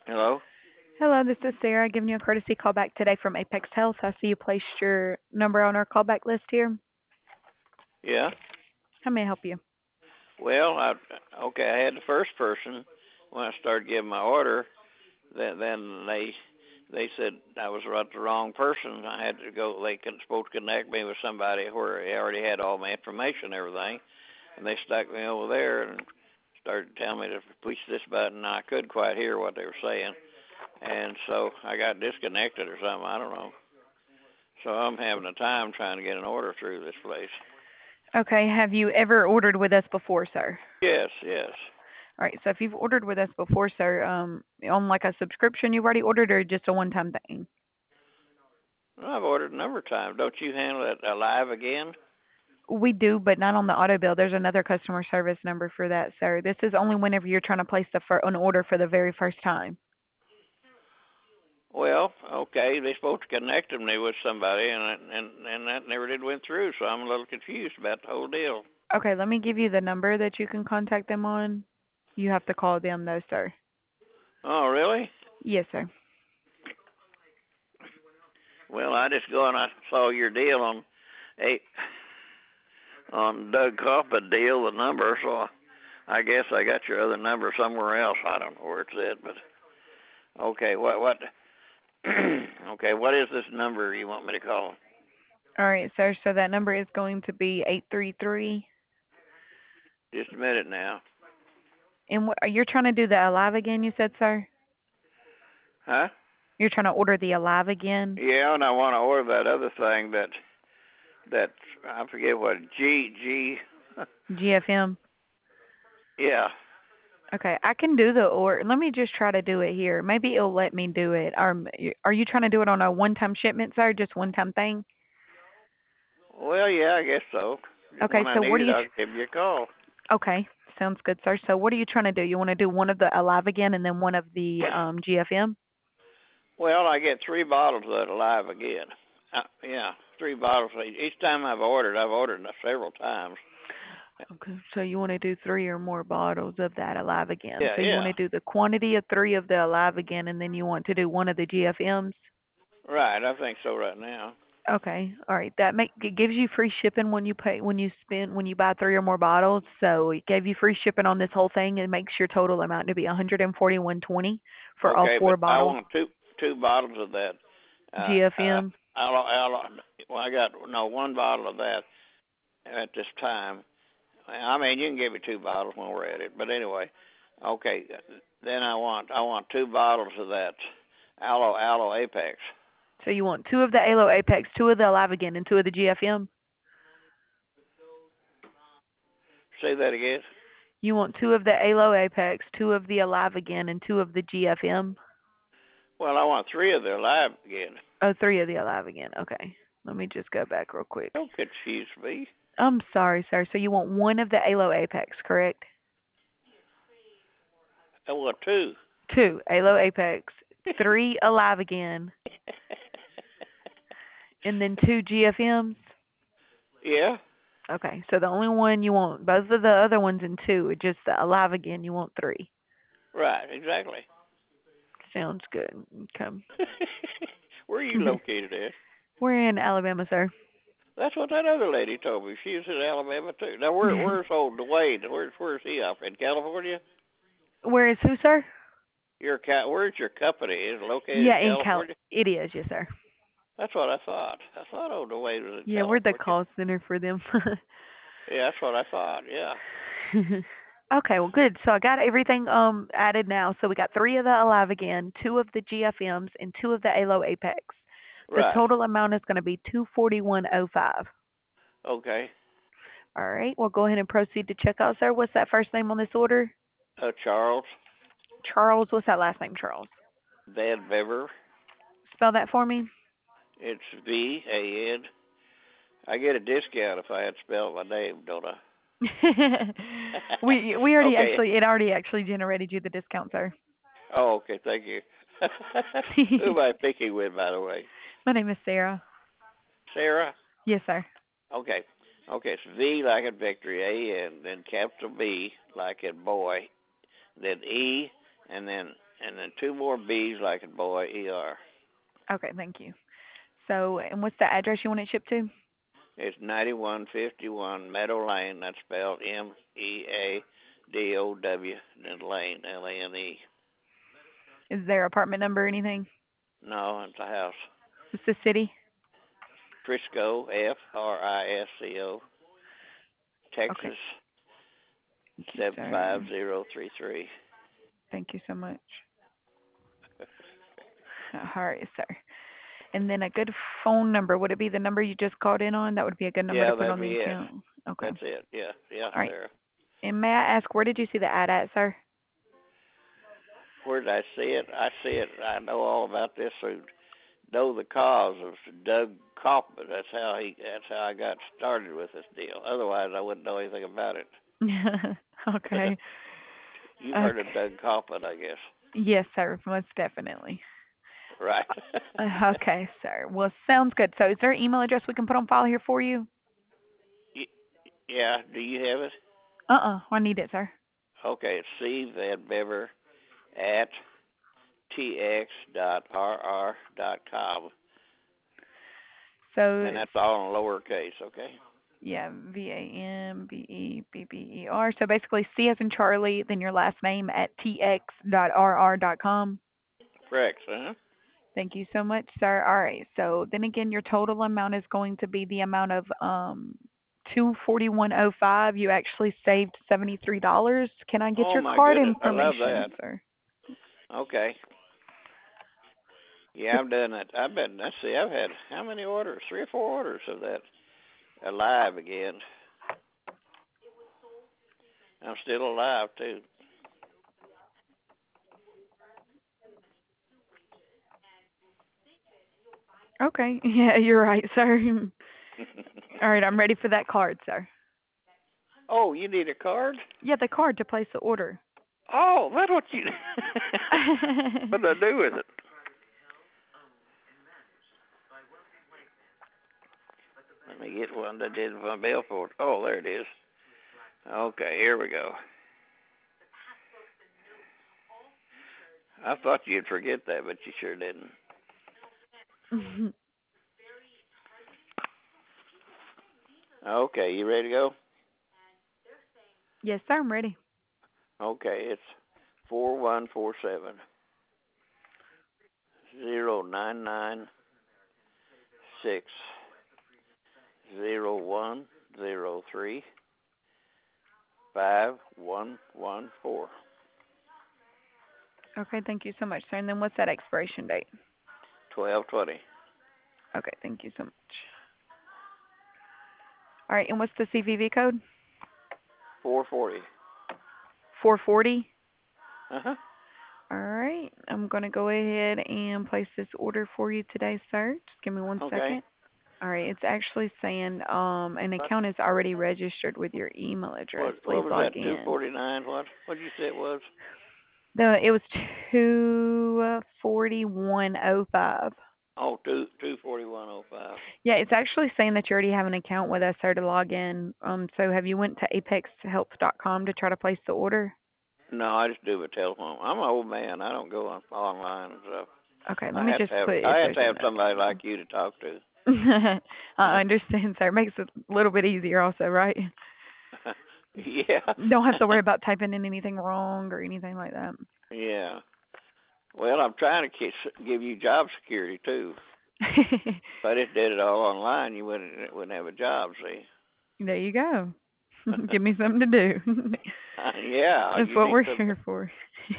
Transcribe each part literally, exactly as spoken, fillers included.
Hello? Hello, this is Sarah giving you a courtesy call back today from Apex Health. I see you placed your number on our callback list here. Yeah? How may I help you? Well, I okay, I had the first person when I started giving my order, then then they they said I was right the wrong person. I had to go they could supposed to connect me with somebody where they already had all my information and everything, and they stuck me over there and started telling me to push this button. I couldn't quite hear what they were saying, and so I got disconnected or something, I don't know. So I'm having a time trying to get an order through this place. Okay, have you ever ordered with us before, sir? Yes, yes. All right, so if you've ordered with us before, sir, um, on like a subscription you've already ordered or just a one-time thing? Well, I've ordered a number of times. Don't you handle it alive again? We do, but not on the auto bill. There's another customer service number for that, sir. This is only whenever you're trying to place the fir- an order for the very first time. Well, okay, they supposed to connect me with somebody, and and and that never did went through. So I'm a little confused about the whole deal. Okay, let me give you the number that you can contact them on. You have to call them though, sir. Oh, really? Yes, sir. Well, I just go and I saw your deal on eight on Doug Coffin deal, the number. So I guess I got your other number somewhere else. I don't know where it's at, but okay. What what? Okay, what is this number you want me to call? All right, sir. So that number is going to be eight three three. Just a minute now. And what, you're trying to do the Alive again, you said, sir? Huh? You're trying to order the Alive again? Yeah, and I want to order that other thing that that I forget what G G. G F M? Yeah. Okay, I can do the order. Let me just try to do it here. Maybe it'll let me do it. Um, y- are you trying to do it on a one-time shipment, sir? Just one-time thing? Well, yeah, I guess so. Okay, When I so what need do it, you? I'll give you a call. Okay, sounds good, sir. So what are you trying to do? You want to do one of the Alive again and then one of the um, G F M? Well, I get three bottles of it alive again. Uh, yeah, three bottles. Each time I've ordered, I've ordered several times. Okay, so you want to do three or more bottles of that Alive again. Yeah, So you want yeah. to do the quantity of three of the Alive again, and then you want to do one of the G F Ms. Right, I think so right now. Okay, all right. That make it gives you free shipping when you pay when you spend when you buy three or more bottles. So it gave you free shipping on this whole thing. It makes your total amount to be one hundred and forty one twenty for all Okay, but four I bottles. want two two bottles of that. Uh, uh, G F M. aloe, aloe, well, I got no one bottle of that at this time. I mean, you can give me two bottles when we're at it, but anyway, okay. Then I want I want two bottles of that aloe aloe apex. So you want two of the Alo Apex, two of the Alive again, and two of the G F M. Say that again. You want two of the Alo Apex, two of the Alive again, and two of the G F M. Well, I want three of their live again. Oh, three of the Alive again. Okay. Let me just go back real quick. Don't confuse me. I'm sorry, sir. So you want one of the Alo Apex, correct? I want two. Two Alo Apex, three Alive again, and then two G F Ms. Yeah. Okay. So the only one you want, both of the other ones and two, are just the Alive again. You want three. Right. Exactly. Sounds good. Okay. Where are you located at? We're in Alabama, sir. That's what that other lady told me. She was in Alabama too. Now, where where's old Dwayne? Where's where's he off in California? Where is who, sir? Your ca- where's your company? Is it located Yeah, in in Cal. California? It is, yes, sir. That's what I thought. I thought old Dwayne was in Yeah, we're the California. call center for them. Yeah, that's what I thought. Yeah. Okay, well, good. So I got everything um added now. So we got three of the Alive again, two of the G F Ms, and two of the Alo Apex. The Right. total amount is going to be two forty one oh five. Okay. All right, we'll go ahead and proceed to checkout, sir. What's that first name on this order? Uh, Charles Charles. What's that last name, Charles? Van Bever. Spell that for me. It's V A N. I get a discount if I had spelled my name, don't I? we we already Okay. actually it already actually generated you the discount, sir. Oh, okay. Thank you. Who am I speaking with, by the way? My name is Sarah. Sarah. Yes, sir. Okay. Okay. It's V like in victory, A N, then capital B like in boy, then E, and then and then two more B's like a boy, E R. Okay, thank you. So, and what's the address you want it shipped to? It's ninety-one fifty-one Meadow Lane. That's spelled M E A D O W, then Lane, L A N E. Is there apartment number or anything? No, it's a house. What's the city? Frisco, F R I S C O, Texas, Okay. Thank you, seven five sir. zero three three. Thank you so much. All right, sir. And then a good phone number. Would it be the number you just called in on? That would be a good number to Yeah, put that'd on the be it. account. Okay. That's it. Yeah, yeah, All right. Sarah. And may I ask, where did you see the ad at, sir? Where did I see it? I see it. I know all about this through Know the Cause of Doug Kaufman. That's how he. That's how I got started with this deal. Otherwise, I wouldn't know anything about it. Okay. You've Okay. heard of Doug Kaufman, I guess. Yes, sir. Most definitely. Right. Uh, okay, sir. Well, sounds good. So, is there an email address we can put on file here for you? Yeah. Do you have it? Uh-uh. I need it, sir. Okay. It's C Van Bever at T X dot R R dot com. So, And that's all in lowercase, okay? yeah, V A M B E B B E R. So basically, C as in Charlie, then your last name at T X dot R R dot com. Correct, huh? Thank you so much, sir. All right. So then again, your total amount is going to be the amount of um two forty one oh five. You actually saved seventy three dollars. Can I get Oh your my card goodness, I love information, that. sir? Okay. Yeah, I've done that. I've been. Let's see. I've had how many orders? Three or four orders of that alive again. I'm still alive too. Okay. Yeah, you're right, sir. All right, I'm ready for that card, sir. Oh, you need a card? Yeah, the card to place the order. Oh, that's what you. What do I do with it? Let me get one that did my bill for it. Oh, there it is. Okay, here we go. I thought you'd forget that, but you sure didn't. Okay, you ready to go? Yes, sir, I'm ready. Okay, it's four one four seven zero nine nine six zero one zero three five one one four. Okay, thank you so much, sir. And then what's that expiration date? Twelve twenty. Okay, thank you so much. All right, and what's the C V V code? Four forty. four forty. Uh huh. All right, I'm going to go ahead and place this order for you today, sir. Just give me one Okay. second. All right, it's actually saying um an account is already registered with your email address. What, Please what was log that? Two in. forty nine. What? What did you say it was? The it was two forty one oh five. Oh, two two forty one oh five. Yeah, it's actually saying that you already have an account with us, sir, to log in. Um, so have you went to apex health dot com to try to place the order? No, I just do it telephone. I'm an old man. I don't go on online and stuff. Okay, let I me have just to have put if I have there's to a have note. somebody like you to talk to. I understand, sir. It makes it a little bit easier also, right? Yeah. Don't have to worry about typing in anything wrong or anything like that. Yeah. Well, I'm trying to give you job security too. If I just did it all online, you wouldn't wouldn't have a job. See. There you go. Give me something to do. Yeah. That's You what need we're some. here for.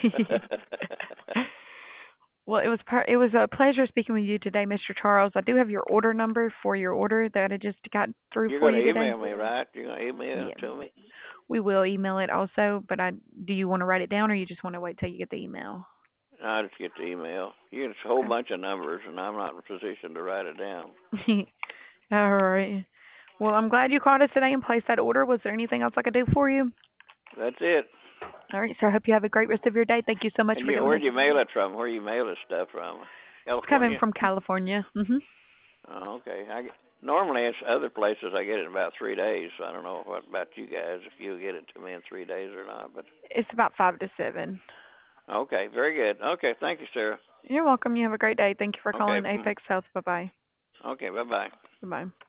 Well, it was par- it was a pleasure speaking with you today, Mister Charles. I do have your order number for your order that I just got through You're for gonna you today. email me, right? You're gonna email Yeah, it to me. we will email it also. But I do you want to write it down, or you just want to wait till you get the email? I just get the email. You get a whole Okay. bunch of numbers, and I'm not in a position to write it down. All right. Well, I'm glad you called us today and placed that order. Was there anything else I could do for you? That's it. All right, sir. I hope you have a great rest of your day. Thank you so much And for you, giving us. where'd you mail it from? Where you mail this stuff from? It's coming California? from California. Mhm. Oh, okay. I get, normally it's other places I get it in about three days. So I don't know what about you guys if you get it to me in three days or not. But It's about five to seven. Okay, very good. Okay, thank you, Sarah. You're welcome. You have a great day. Thank you for Okay, calling mm, Apex Health. Bye bye. okay, bye bye. Bye bye.